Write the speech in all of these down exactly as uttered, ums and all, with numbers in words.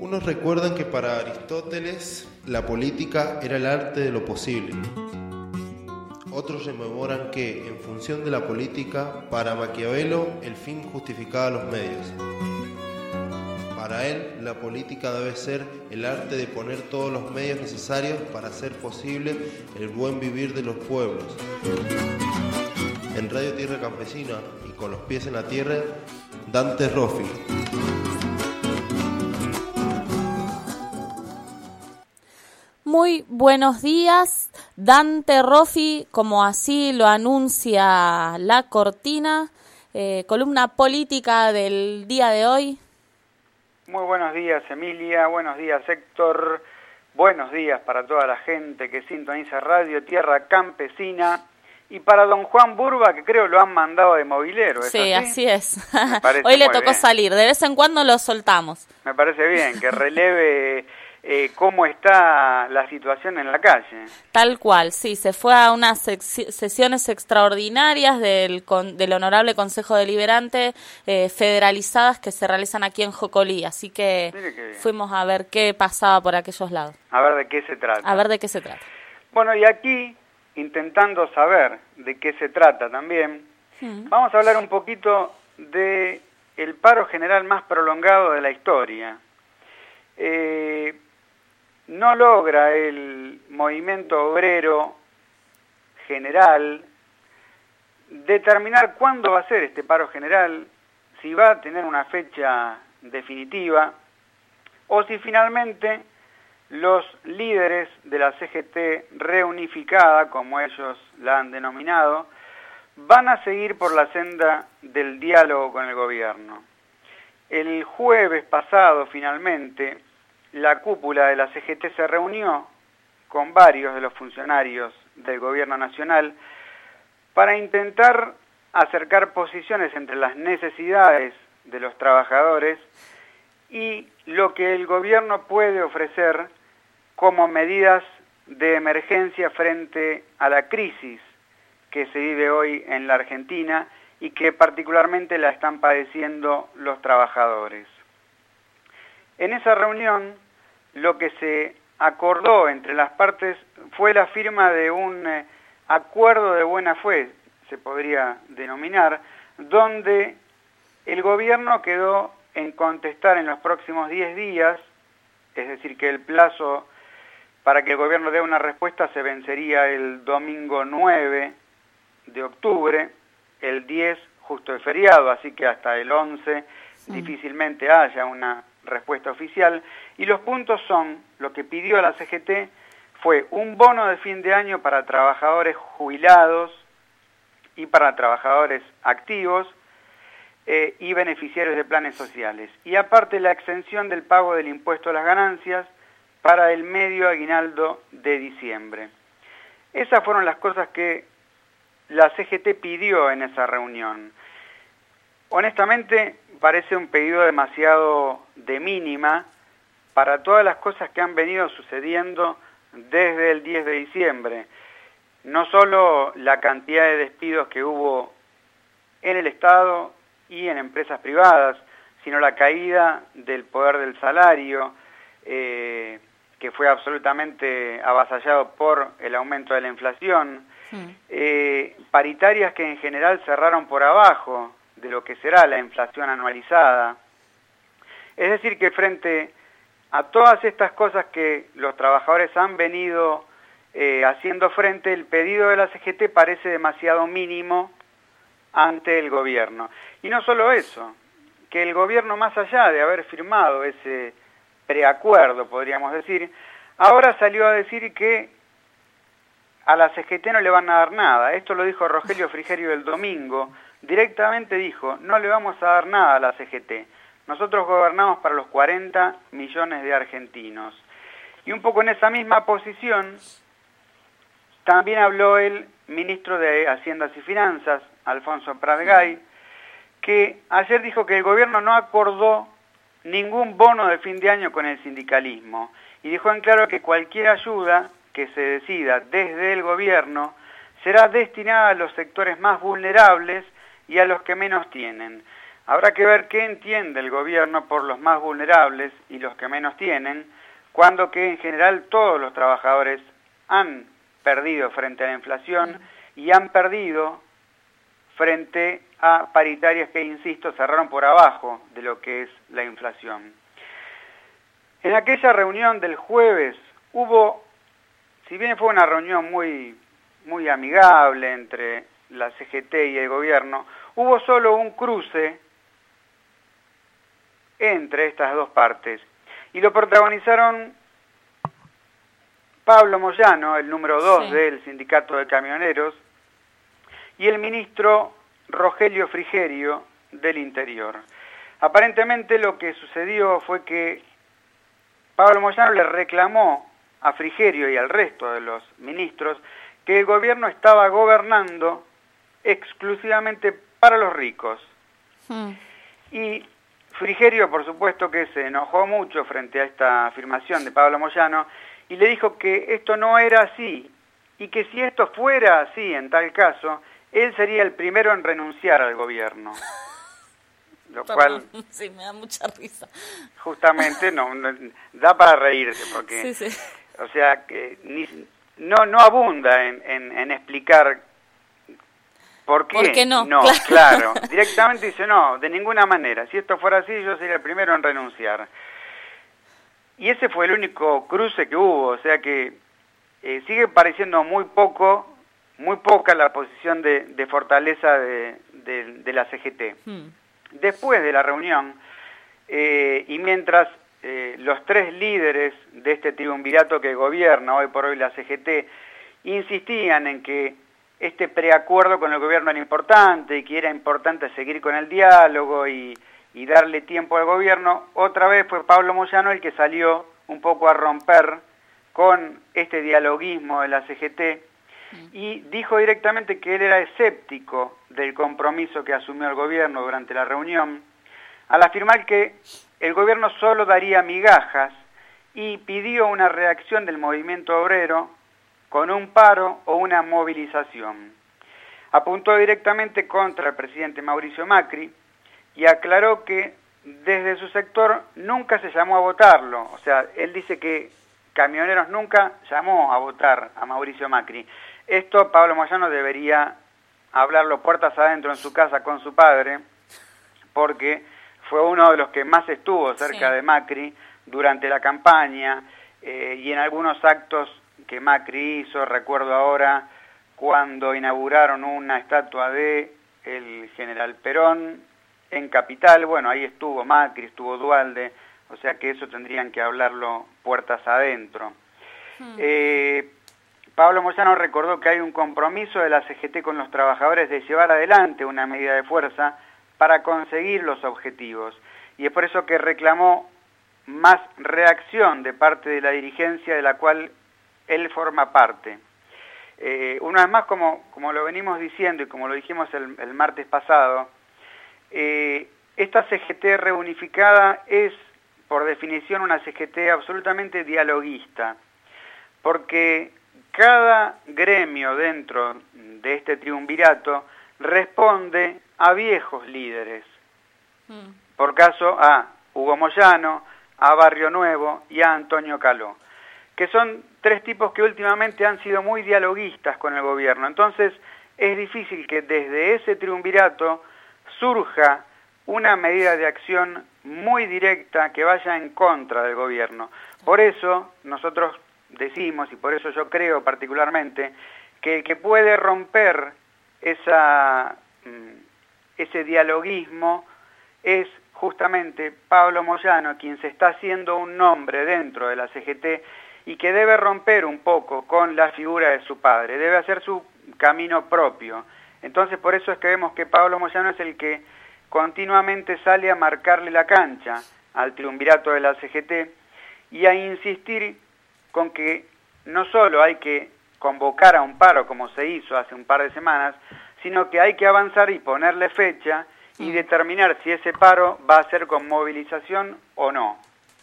Unos recuerdan que para Aristóteles la política era el arte de lo posible. Otros rememoran que, en función de la política, para Maquiavelo el fin justificaba los medios. Para él, la política debe ser el arte de poner todos los medios necesarios para hacer posible el buen vivir de los pueblos. En Radio Tierra Campesina y con los pies en la tierra, Dante Roffi. Muy buenos días, Dante Roffi, como así lo anuncia la cortina, eh, columna política del día de hoy. Muy buenos días, Emilia, buenos días, Héctor, buenos días para toda la gente que sintoniza Radio Tierra Campesina y para don Juan Burba, que creo lo han mandado de movilero. ¿Es sí, así? así es. Hoy le tocó bien. salir, de vez en cuando lo soltamos. Me parece bien, que releve eh, cómo está la situación en la calle. Tal cual, sí, se fue a unas sesiones extraordinarias del, con, del Honorable Consejo Deliberante eh, federalizadas que se realizan aquí en Jocolí, así que fuimos a ver qué pasaba por aquellos lados. A ver de qué se trata. A ver de qué se trata. Bueno, y aquí, intentando saber de qué se trata también, mm. vamos a hablar un poquito de el paro general más prolongado de la historia. Eh, no logra el movimiento obrero general determinar cuándo va a ser este paro general, si va a tener una fecha definitiva o si finalmente los líderes de la C G T reunificada, como ellos la han denominado, van a seguir por la senda del diálogo con el gobierno. El jueves pasado, finalmente, la cúpula de la C G T se reunió con varios de los funcionarios del gobierno nacional para intentar acercar posiciones entre las necesidades de los trabajadores y lo que el gobierno puede ofrecer como medidas de emergencia frente a la crisis que se vive hoy en la Argentina y que particularmente la están padeciendo los trabajadores. En esa reunión, lo que se acordó entre las partes fue la firma de un eh, acuerdo de buena fe, se podría denominar, donde el gobierno quedó en contestar en los próximos diez días, es decir, que el plazo para que el gobierno dé una respuesta se vencería el domingo nueve de octubre, el diez justo el feriado, así que hasta el once sí. difícilmente haya una respuesta oficial, y los puntos son, lo que pidió la C G T fue un bono de fin de año para trabajadores jubilados y para trabajadores activos eh, y beneficiarios de planes sociales, y aparte la exención del pago del impuesto a las ganancias para el medio aguinaldo de diciembre. Esas fueron las cosas que la C G T pidió en esa reunión. Honestamente, parece un pedido demasiado de mínima para todas las cosas que han venido sucediendo desde el diez de diciembre. No solo la cantidad de despidos que hubo en el Estado y en empresas privadas, sino la caída del poder del salario, eh, que fue absolutamente avasallado por el aumento de la inflación, mm. eh, paritarias que en general cerraron por abajo de lo que será la inflación anualizada. Es decir, que frente a todas estas cosas que los trabajadores han venido eh, haciendo frente, el pedido de la C G T parece demasiado mínimo ante el gobierno. Y no solo eso, que el gobierno, más allá de haber firmado ese preacuerdo, podríamos decir, ahora salió a decir que a la C G T no le van a dar nada. Esto lo dijo Rogelio Frigerio el domingo. Directamente dijo, no le vamos a dar nada a la C G T. Nosotros gobernamos para los cuarenta millones de argentinos. Y un poco en esa misma posición también habló el ministro de Haciendas y Finanzas, Alfonso Prat-Gay, que ayer dijo que el gobierno no acordó ningún bono de fin de año con el sindicalismo. Y dejó en claro que cualquier ayuda que se decida desde el gobierno será destinada a los sectores más vulnerables y a los que menos tienen. habrá que ver qué entiende el gobierno por los más vulnerables y los que menos tienen, cuando que en general todos los trabajadores han perdido frente a la inflación y han perdido frente a paritarias que, insisto, cerraron por abajo de lo que es la inflación. En aquella reunión del jueves hubo, si bien fue una reunión muy, muy amigable entre la C G T y el gobierno, hubo solo un cruce entre estas dos partes, y lo protagonizaron Pablo Moyano, el número dos sí. del Sindicato de Camioneros, y el ministro Rogelio Frigerio del Interior. Aparentemente lo que sucedió fue que Pablo Moyano le reclamó a Frigerio y al resto de los ministros que el gobierno estaba gobernando exclusivamente para los ricos. Hmm. Y Frigerio, por supuesto, que se enojó mucho frente a esta afirmación de Pablo Moyano y le dijo que esto no era así y que si esto fuera así, en tal caso, él sería el primero en renunciar al gobierno. Lo Perdón, cual... Sí, me da mucha risa. Justamente, no, no da para reírse, porque... Sí, sí. O sea, que ni, no, no abunda en, en, en explicar por qué. ¿Por qué no? No, claro. claro. Directamente dice, no, de ninguna manera. Si esto fuera así, yo sería el primero en renunciar. Y ese fue el único cruce que hubo, o sea que eh, sigue pareciendo muy poco... muy poca la posición de, de fortaleza de, de, de la C G T. Hmm. Después de la reunión, eh, y mientras eh, los tres líderes de este triunvirato que gobierna hoy por hoy la C G T insistían en que este preacuerdo con el gobierno era importante y que era importante seguir con el diálogo y, y darle tiempo al gobierno, otra vez fue Pablo Moyano el que salió un poco a romper con este dialoguismo de la C G T y dijo directamente que él era escéptico del compromiso que asumió el gobierno durante la reunión, al afirmar que el gobierno solo daría migajas y pidió una reacción del movimiento obrero con un paro o una movilización. Apuntó directamente contra el presidente Mauricio Macri y aclaró que desde su sector nunca se llamó a votarlo, o sea, él dice que Camioneros nunca llamó a votar a Mauricio Macri. Esto Pablo Moyano debería hablarlo puertas adentro en su casa con su padre, porque fue uno de los que más estuvo cerca sí. de Macri durante la campaña eh, y en algunos actos que Macri hizo. Recuerdo ahora cuando inauguraron una estatua de el general Perón en Capital. Bueno, ahí estuvo Macri, estuvo Duhalde, o sea que eso tendrían que hablarlo puertas adentro. Hmm. Eh, Pablo Moyano recordó que hay un compromiso de la C G T con los trabajadores de llevar adelante una medida de fuerza para conseguir los objetivos. Y es por eso que reclamó más reacción de parte de la dirigencia de la cual él forma parte. Eh, una vez más, como, como lo venimos diciendo y como lo dijimos el, el martes pasado, eh, esta C G T reunificada es, por definición, una C G T absolutamente dialoguista, porque cada gremio dentro de este triunvirato responde a viejos líderes. Mm. Por caso a Hugo Moyano, a Barrio Nuevo y a Antonio Caló, que son tres tipos que últimamente han sido muy dialoguistas con el gobierno. Entonces es difícil que desde ese triunvirato surja una medida de acción muy directa que vaya en contra del gobierno. Por eso nosotros decimos, y por eso yo creo particularmente, que el que puede romper esa, ese dialoguismo es justamente Pablo Moyano, quien se está haciendo un nombre dentro de la C G T y que debe romper un poco con la figura de su padre, debe hacer su camino propio. Entonces por eso es que vemos que Pablo Moyano es el que continuamente sale a marcarle la cancha al triunvirato de la C G T y a insistir con que no solo hay que convocar a un paro como se hizo hace un par de semanas, sino que hay que avanzar y ponerle fecha y determinar si ese paro va a ser con movilización o no.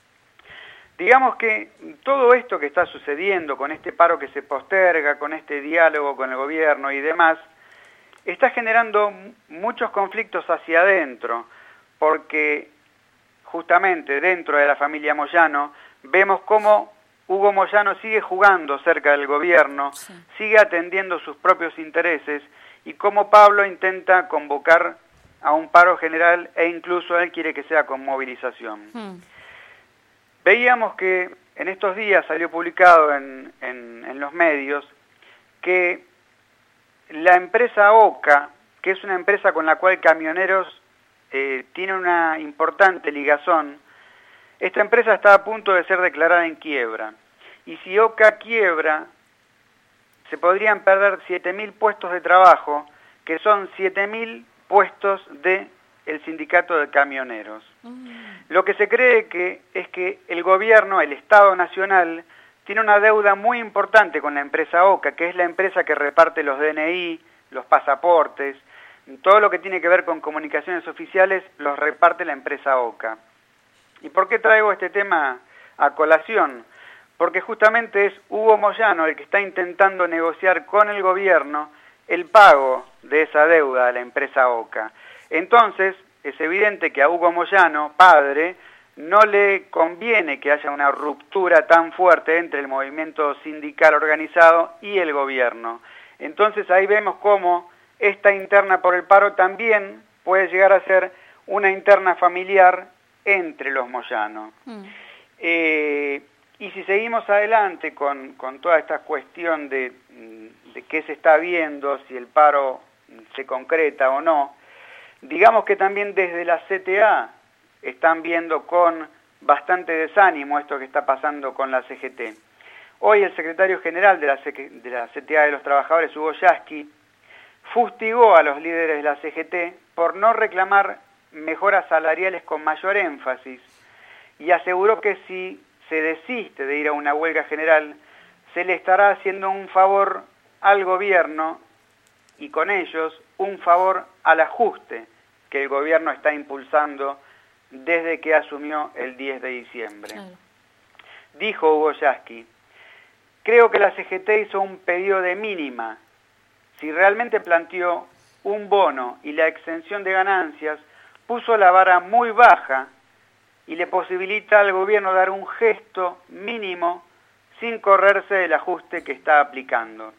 Digamos que todo esto que está sucediendo, con este paro que se posterga, con este diálogo con el gobierno y demás, está generando muchos conflictos hacia adentro, porque justamente dentro de la familia Moyano vemos cómo Hugo Moyano sigue jugando cerca del gobierno, sí. sigue atendiendo sus propios intereses, y cómo Pablo intenta convocar a un paro general e incluso él quiere que sea con movilización. Hmm. Veíamos que en estos días salió publicado en, en, en los medios que la empresa OCA, que es una empresa con la cual Camioneros eh, tiene una importante ligazón, esta empresa está a punto de ser declarada en quiebra. Y si OCA quiebra, se podrían perder siete mil puestos de trabajo, que son siete mil puestos del sindicato de camioneros. Mm. Lo que se cree que es que el gobierno, el Estado Nacional, tiene una deuda muy importante con la empresa OCA, que es la empresa que reparte los D N I, los pasaportes, todo lo que tiene que ver con comunicaciones oficiales los reparte la empresa OCA. ¿Y por qué traigo este tema a colación? Porque justamente es Hugo Moyano el que está intentando negociar con el gobierno el pago de esa deuda a la empresa OCA. Entonces, es evidente que a Hugo Moyano, padre, no le conviene que haya una ruptura tan fuerte entre el movimiento sindical organizado y el gobierno. Entonces ahí vemos cómo esta interna por el paro también puede llegar a ser una interna familiar entre los Moyano. Mm. Eh, y si seguimos adelante con, con toda esta cuestión de, de qué se está viendo, si el paro se concreta o no, digamos que también desde la C T A están viendo con bastante desánimo esto que está pasando con la C G T. Hoy el secretario general de la, de la C T A de los Trabajadores, Hugo Yasky, fustigó a los líderes de la C G T por no reclamar mejoras salariales con mayor énfasis y aseguró que si se desiste de ir a una huelga general, se le estará haciendo un favor al gobierno y con ellos un favor al ajuste que el gobierno está impulsando desde que asumió el diez de diciembre. Claro. Dijo Hugo Yasky: creo que la C G T hizo un pedido de mínima. Si realmente planteó un bono y la exención de ganancias, puso la vara muy baja y le posibilita al gobierno dar un gesto mínimo sin correrse del ajuste que está aplicando.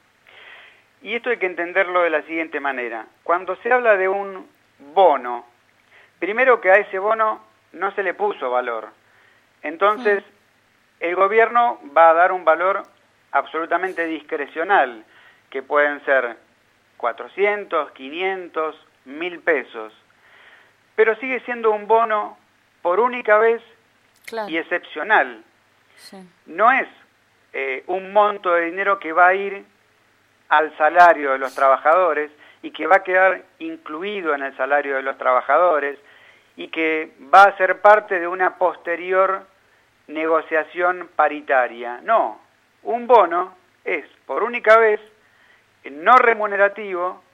Y esto hay que entenderlo de la siguiente manera. Cuando se habla de un bono, primero que a ese bono no se le puso valor. Entonces, sí. el gobierno va a dar un valor absolutamente discrecional, que pueden ser cuatrocientos, quinientos, mil pesos. Pero sigue siendo un bono por única vez, claro. y excepcional. Sí. No es eh, un monto de dinero que va a ir al salario de los trabajadores y que va a quedar incluido en el salario de los trabajadores y que va a ser parte de una posterior negociación paritaria. No, un bono es por única vez no remunerativo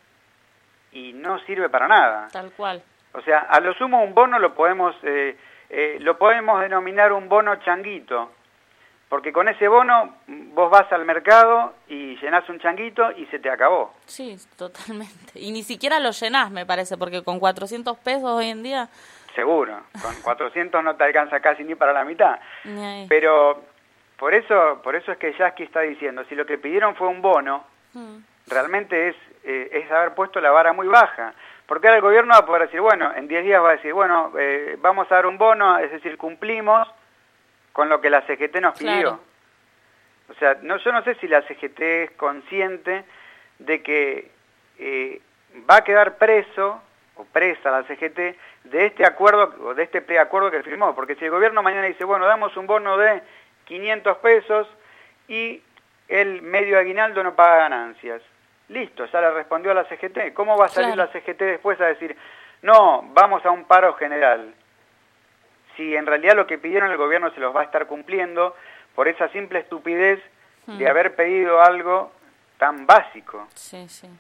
y no sirve para nada. Tal cual. O sea, a lo sumo un bono lo podemos eh, eh, lo podemos denominar un bono changuito, porque con ese bono vos vas al mercado y llenás un changuito y se te acabó. Sí, totalmente. Y ni siquiera lo llenás, me parece, porque con cuatrocientos pesos hoy en día... Seguro, con cuatrocientos no te alcanza casi ni para la mitad. Pero por eso por eso es que Yasky está diciendo, si lo que pidieron fue un bono, mm. realmente es, eh, es haber puesto la vara muy baja. Porque ahora el gobierno va a poder decir, bueno, en diez días va a decir, bueno, eh, vamos a dar un bono, es decir, cumplimos con lo que la C G T nos pidió. Claro. O sea, no, yo no sé si la C G T es consciente de que eh, va a quedar preso o presa la C G T de este acuerdo o de este preacuerdo que firmó. Porque si el gobierno mañana dice, bueno, damos un bono de quinientos pesos y el medio aguinaldo no paga ganancias. Listo, ya le respondió a la C G T. ¿Cómo va a salir claro. la C G T después a decir, no, vamos a un paro general? Si en realidad lo que pidieron el gobierno se los va a estar cumpliendo por esa simple estupidez hmm. de haber pedido algo tan básico. Sí, sí.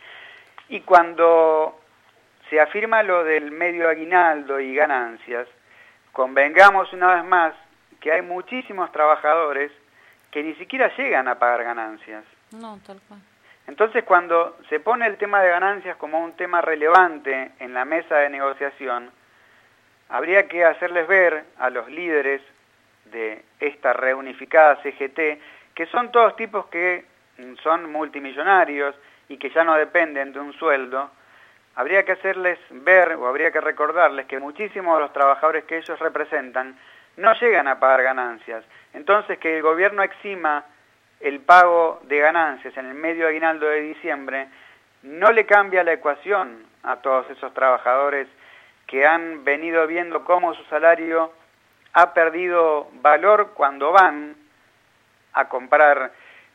Y cuando se afirma lo del medio aguinaldo y ganancias, convengamos una vez más que hay muchísimos trabajadores que ni siquiera llegan a pagar ganancias. No, tal cual. Entonces, cuando se pone el tema de ganancias como un tema relevante en la mesa de negociación, habría que hacerles ver a los líderes de esta reunificada C G T, que son todos tipos que son multimillonarios y que ya no dependen de un sueldo, habría que hacerles ver o habría que recordarles que muchísimos de los trabajadores que ellos representan no llegan a pagar ganancias. Entonces, que el gobierno exima el pago de ganancias en el medio aguinaldo de diciembre no le cambia la ecuación a todos esos trabajadores que han venido viendo cómo su salario ha perdido valor cuando van a comprar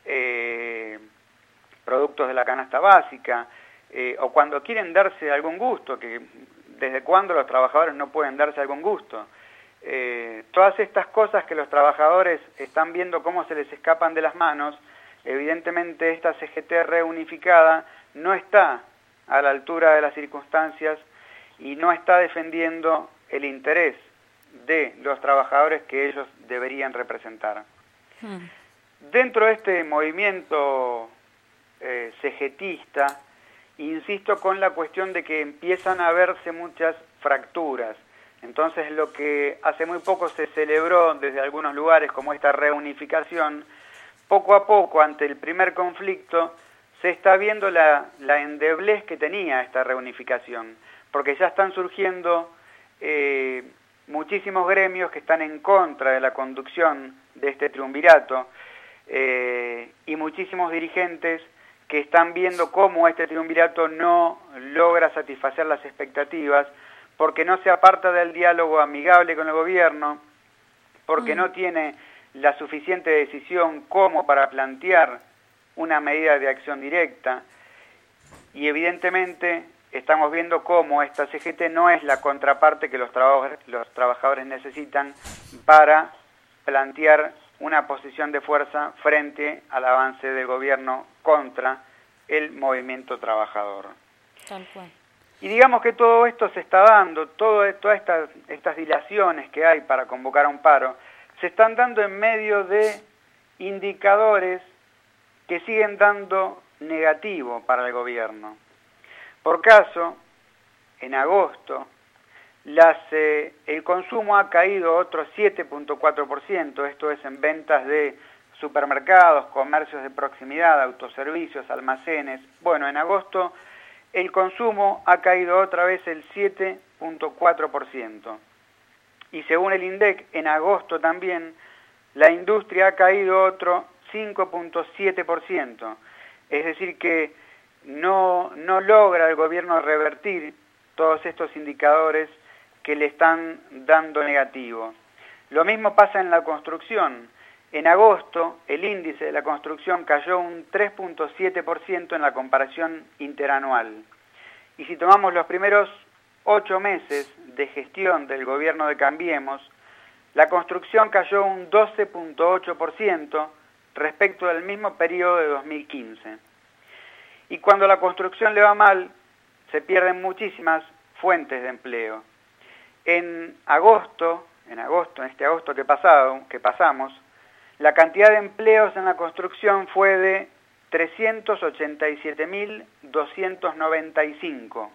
eh, productos de la canasta básica, eh, o cuando quieren darse algún gusto, que desde cuándo los trabajadores no pueden darse algún gusto. Eh, todas estas cosas que los trabajadores están viendo cómo se les escapan de las manos, evidentemente esta C G T reunificada no está a la altura de las circunstancias y no está defendiendo el interés de los trabajadores que ellos deberían representar. Hmm. Dentro de este movimiento eh, cegetista, insisto con la cuestión de que empiezan a verse muchas fracturas. Entonces, lo que hace muy poco se celebró desde algunos lugares como esta reunificación, poco a poco, ante el primer conflicto, se está viendo la, la endeblez que tenía esta reunificación, porque ya están surgiendo eh, muchísimos gremios que están en contra de la conducción de este triunvirato, eh, y muchísimos dirigentes que están viendo cómo este triunvirato no logra satisfacer las expectativas, porque no se aparta del diálogo amigable con el gobierno, porque mm. no tiene la suficiente decisión como para plantear una medida de acción directa, y evidentemente estamos viendo cómo esta C G T no es la contraparte que los, trabajadores, los trabajadores necesitan para plantear una posición de fuerza frente al avance del gobierno contra el movimiento trabajador. Tal cual. Y digamos que todo esto se está dando, todo, todas estas, estas dilaciones que hay para convocar a un paro, se están dando en medio de indicadores que siguen dando negativo para el gobierno. Por caso, en agosto, las, eh, el consumo ha caído otro siete punto cuatro por ciento, esto es en ventas de supermercados, comercios de proximidad, autoservicios, almacenes. Bueno, en agosto el consumo ha caído otra vez el siete punto cuatro por ciento. Y según el INDEC, en agosto también, la industria ha caído otro cinco punto siete por ciento. Es decir que no, no logra el gobierno revertir todos estos indicadores que le están dando negativo. Lo mismo pasa en la construcción. En agosto, el índice de la construcción cayó un tres punto siete por ciento en la comparación interanual. Y si tomamos los primeros ocho meses de gestión del gobierno de Cambiemos, la construcción cayó un doce punto ocho por ciento respecto del mismo periodo de dos mil quince. Y cuando la construcción le va mal, se pierden muchísimas fuentes de empleo. En agosto, en agosto, en este agosto que pasado, que pasamos, la cantidad de empleos en la construcción fue de trescientos ochenta y siete mil doscientos noventa y cinco.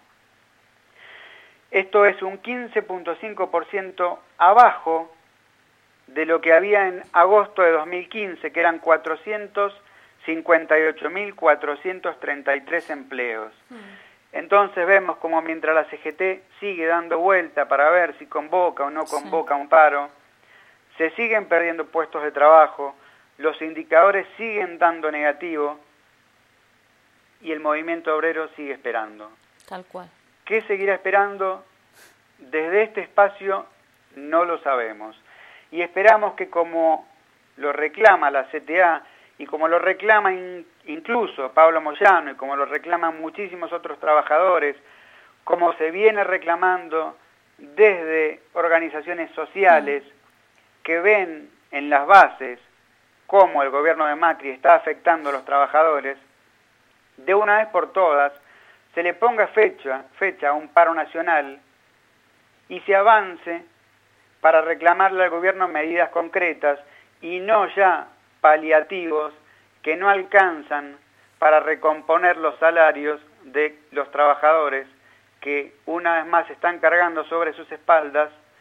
Esto es un quince punto cinco por ciento abajo de lo que había en agosto de dos mil quince, que eran cuatrocientos cincuenta y ocho mil cuatrocientos treinta y tres empleos. Mm. Entonces vemos como mientras la C G T sigue dando vuelta para ver si convoca o no convoca sí. un paro, se siguen perdiendo puestos de trabajo, los indicadores siguen dando negativo y el movimiento obrero sigue esperando. Tal cual. ¿Qué seguirá esperando? Desde este espacio no lo sabemos. Y esperamos que, como lo reclama la C T A y como lo reclama in, incluso Pablo Moyano y como lo reclaman muchísimos otros trabajadores, como se viene reclamando desde organizaciones sociales mm. que ven en las bases cómo el gobierno de Macri está afectando a los trabajadores, de una vez por todas se le ponga fecha, fecha a un paro nacional y se avance para reclamarle al gobierno medidas concretas y no ya paliativos que no alcanzan para recomponer los salarios de los trabajadores que una vez más están cargando sobre sus espaldas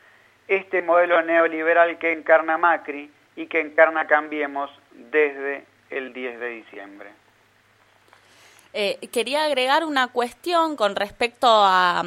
este modelo neoliberal que encarna Macri y que encarna Cambiemos desde el diez de diciembre. Eh, quería agregar una cuestión con respecto a,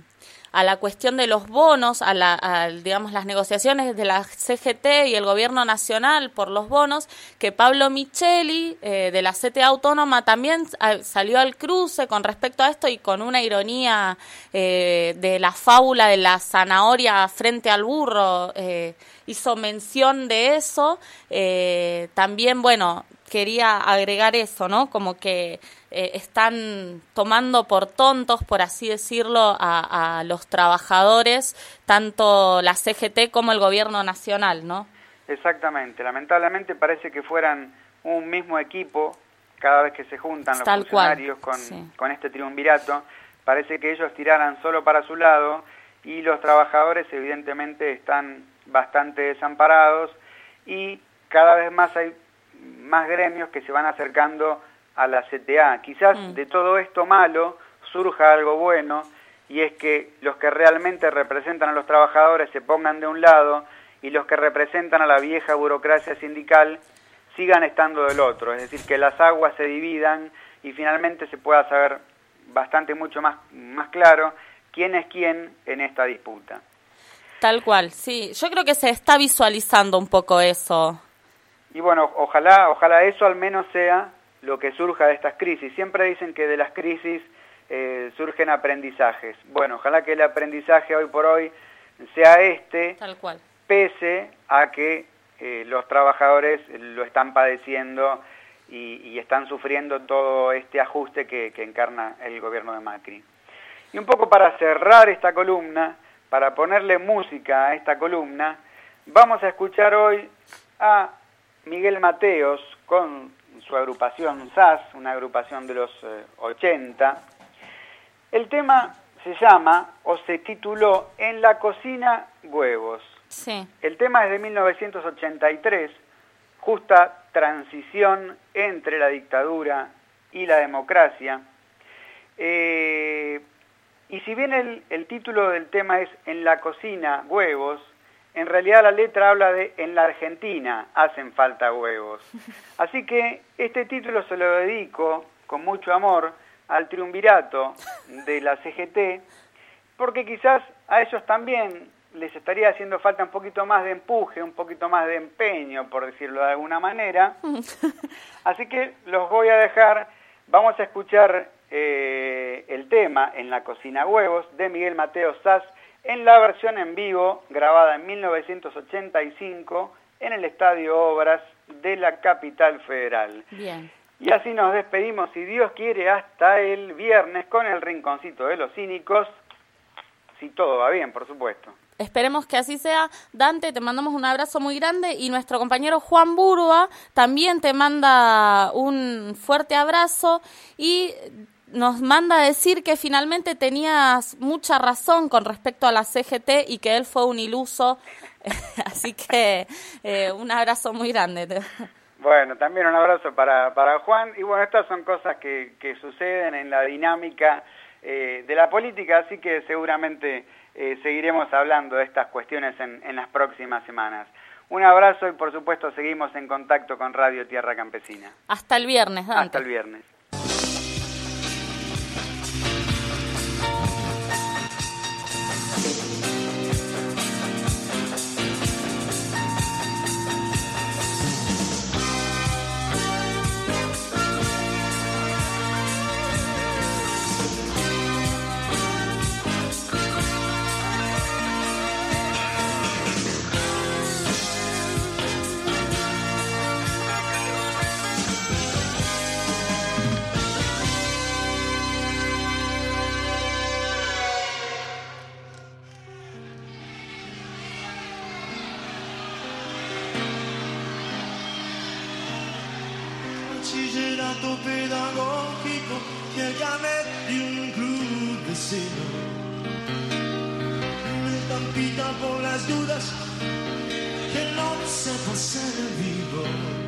a la cuestión de los bonos, a, la, a digamos las negociaciones de la C G T y el Gobierno Nacional por los bonos, que Pablo Micheli eh, de la C T A Autónoma también a, salió al cruce con respecto a esto y con una ironía eh, de la fábula de la zanahoria frente al burro, eh, hizo mención de eso. Eh, también, bueno, quería agregar eso, ¿no? Como que eh, están tomando por tontos, por así decirlo, a, a los trabajadores, tanto la C G T como el Gobierno Nacional, ¿no? Exactamente. Lamentablemente parece que fueran un mismo equipo cada vez que se juntan los Tal funcionarios cual. con, Sí. con este triunvirato. Parece que ellos tiraran solo para su lado y los trabajadores evidentemente están bastante desamparados y cada vez más hay más gremios que se van acercando a la C T A. Quizás mm. de todo esto malo surja algo bueno, y es que los que realmente representan a los trabajadores se pongan de un lado y los que representan a la vieja burocracia sindical sigan estando del otro, es decir, que las aguas se dividan y finalmente se pueda saber bastante mucho más, más claro quién es quién en esta disputa. Tal cual, sí. Yo creo que se está visualizando un poco eso. Y bueno, ojalá, ojalá eso al menos sea lo que surja de estas crisis. Siempre dicen que de las crisis eh, surgen aprendizajes. Bueno, ojalá que el aprendizaje hoy por hoy sea este, tal cual, pese a que eh, los trabajadores lo están padeciendo y, y están sufriendo todo este ajuste que, que encarna el gobierno de Macri. Y un poco para cerrar esta columna, para ponerle música a esta columna, vamos a escuchar hoy a Miguel Mateos con su agrupación S A S, una agrupación de los eh, ochenta. El tema se llama, o se tituló, En la cocina, huevos. Sí. El tema es de mil novecientos ochenta y tres, justa transición entre la dictadura y la democracia. Eh, y si bien el, el título del tema es En la cocina, huevos, en realidad la letra habla de En la Argentina hacen falta huevos. Así que este título se lo dedico con mucho amor al triunvirato de la C G T, porque quizás a ellos también les estaría haciendo falta un poquito más de empuje, un poquito más de empeño, por decirlo de alguna manera. Así que los voy a dejar, vamos a escuchar eh, el tema En la cocina, huevos, de Miguel Mateos S A S, en la versión en vivo, grabada en mil novecientos ochenta y cinco, en el Estadio Obras de la Capital Federal. Bien. Y así nos despedimos, si Dios quiere, hasta el viernes con el Rinconcito de los Cínicos, si todo va bien, por supuesto. Esperemos que así sea. Dante, te mandamos un abrazo muy grande, y nuestro compañero Juan Burba también te manda un fuerte abrazo y nos manda a decir que finalmente tenías mucha razón con respecto a la C G T y que él fue un iluso. Así que eh, un abrazo muy grande. Bueno, también un abrazo para, para Juan. Y bueno, estas son cosas que, que suceden en la dinámica eh, de la política, así que seguramente eh, seguiremos hablando de estas cuestiones en, en las próximas semanas. Un abrazo y por supuesto seguimos en contacto con Radio Tierra Campesina. Hasta el viernes, Dante. Hasta el viernes. Bachillerato pedagógico y el carnet de un club vecino. Una estampita por las dudas que no se pasa en vivo.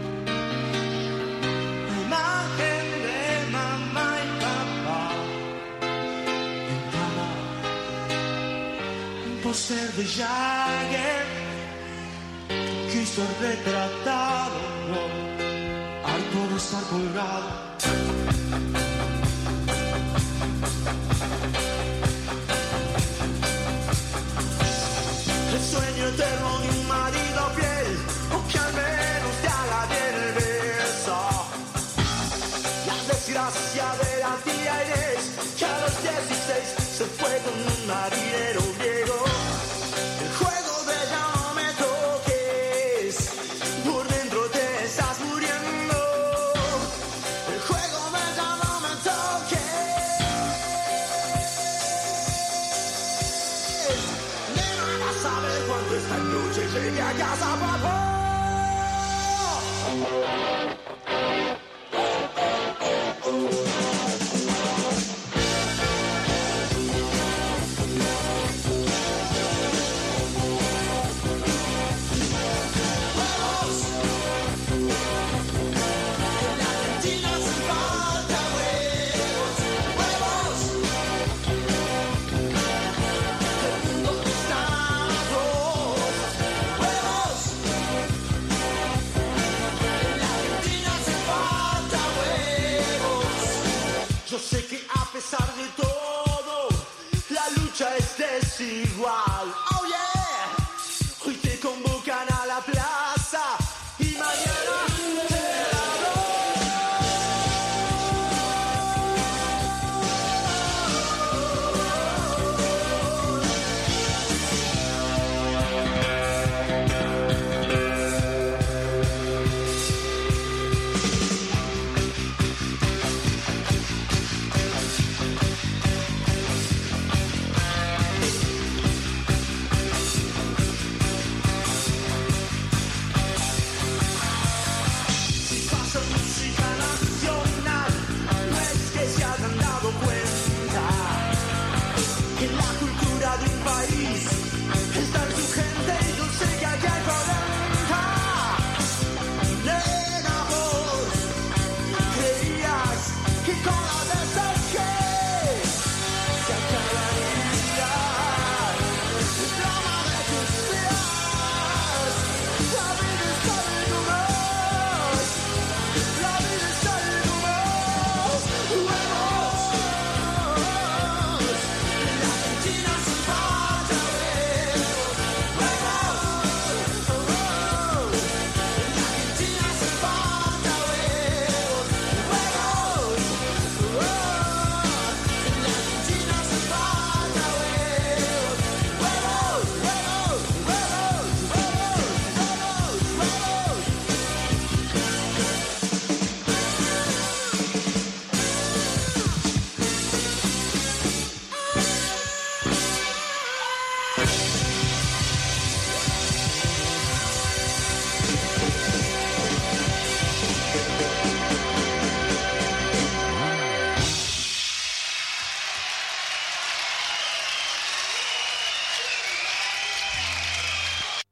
La imagen de mamá y papá pintada ser de Jagger, quiso ser retratado, no, harto de estar colgado. El sueño eterno de un marido fiel, o que al menos te haga bien el beso. La desgracia de la tía Inés, que a los dieciséis se fue con un marinero griego. El juego de ya no me toques, por dentro te estás muriendo. El juego de ya no me toques. Nena, vas a ver cuando esta noche llegue a casa, papá. Yo sé que a pesar de todo, la lucha es desigual.